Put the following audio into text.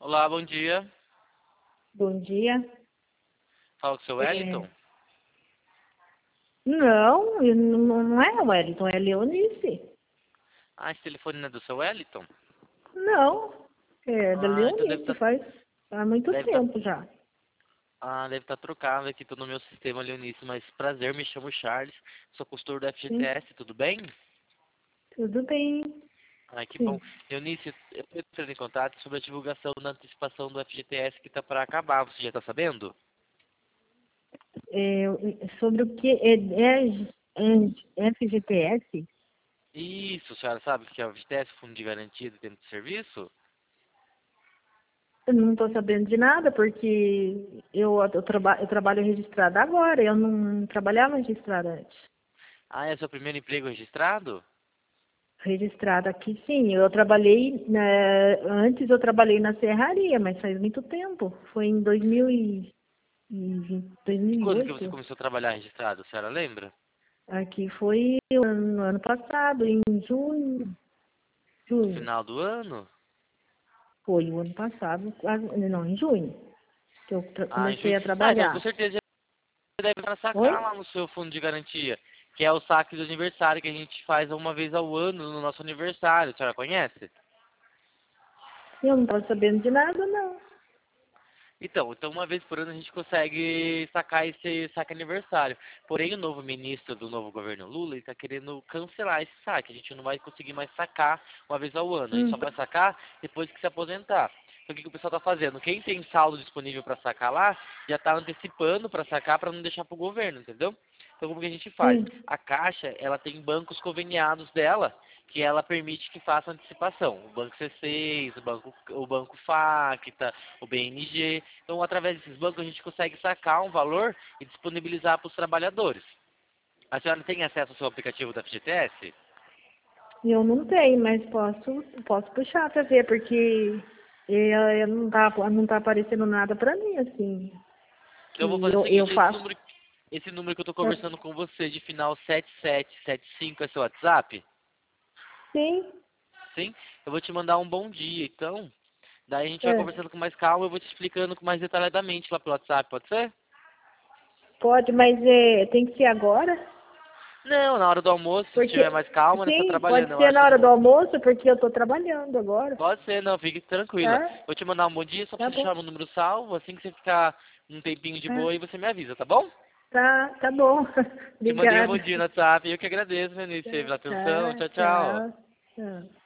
Olá, bom dia. Bom dia. Fala com o seu É, Wellington. não, não é Wellington, é Leonice. Ah, esse telefone não é do seu Wellington? Não, é da Ah, então Leonice, faz há muito deve estar, tempo já. deve estar trocado aqui, tô no meu sistema, Leonice, mas prazer, me chamo Charles, sou consultor do Sim, FGTS, tudo bem? tudo bem, Ai, que bom. sim. Leonice, eu estou entrando em contato sobre a divulgação da antecipação do FGTS que está para acabar, você já está sabendo? É, sobre o que é FGTS? Isso, a senhora sabe o que é o FGTS, Fundo de Garantia do Tempo de Serviço? Eu não estou sabendo de nada, porque eu trabalho registrada agora, eu não trabalhava registrada antes. Ah, é seu primeiro emprego registrado? Registrada aqui, sim. Eu trabalhei, antes eu trabalhei na serraria, mas faz muito tempo. Foi em E quando que você 2008. começou a trabalhar registrado, a senhora lembra? Aqui foi no ano passado, em junho. No Junho. final do ano? Foi o ano passado, não, em junho, que eu Ah, em comecei junho. a Ah, então com trabalhar. certeza você deve para Oi? sacar lá no seu fundo de garantia, que é o saque do aniversário que a gente faz uma vez ao ano no nosso aniversário. A senhora conhece? Eu não estava sabendo de nada, não. Então uma vez por ano a gente consegue sacar esse saque aniversário. Porém, o novo ministro do novo governo Lula está querendo cancelar esse saque. A gente não vai conseguir mais sacar uma vez ao ano. A gente Hum, só vai sacar depois que se aposentar. Então, o que que o pessoal está fazendo? Quem tem saldo disponível para sacar lá, já está antecipando para sacar para não deixar para o governo, entendeu? Então, como que a gente faz? sim. A Caixa, ela tem bancos conveniados dela, que ela permite que faça antecipação. O Banco C6, o banco Facta, o BNG. Então, através desses bancos, a gente consegue sacar um valor e disponibilizar para os trabalhadores. A senhora tem acesso ao seu aplicativo da FGTS? Eu não tenho, mas posso puxar para ver, porque não tá aparecendo nada para mim, assim, Então, eu vou que fazer o eu seguinte, faço. esse número que eu estou conversando com você, de final 7775, é seu WhatsApp? Sim, Sim? Eu vou te mandar um bom dia, então. Daí a gente vai é, conversando com mais calma, eu vou te explicando com mais detalhadamente lá pelo WhatsApp, pode ser? pode, mas tem que ser agora, Não, na hora do almoço, se estiver porque, mais calma, né? Você tá sim, trabalhando, pode eu ser acho na que hora do não. almoço, porque eu estou trabalhando agora, Pode ser, não, fique tranquila. tá? Vou te mandar um bom dia, só pra Tá você bom, deixar meu número salvo, assim que você ficar um tempinho de tá, boa aí, você me avisa, tá bom? tá bom, Te mandei um bom obrigada. dia no WhatsApp, eu que agradeço, Vinícius, pela atenção, Tá, tchau, tchau. tchau, tchau.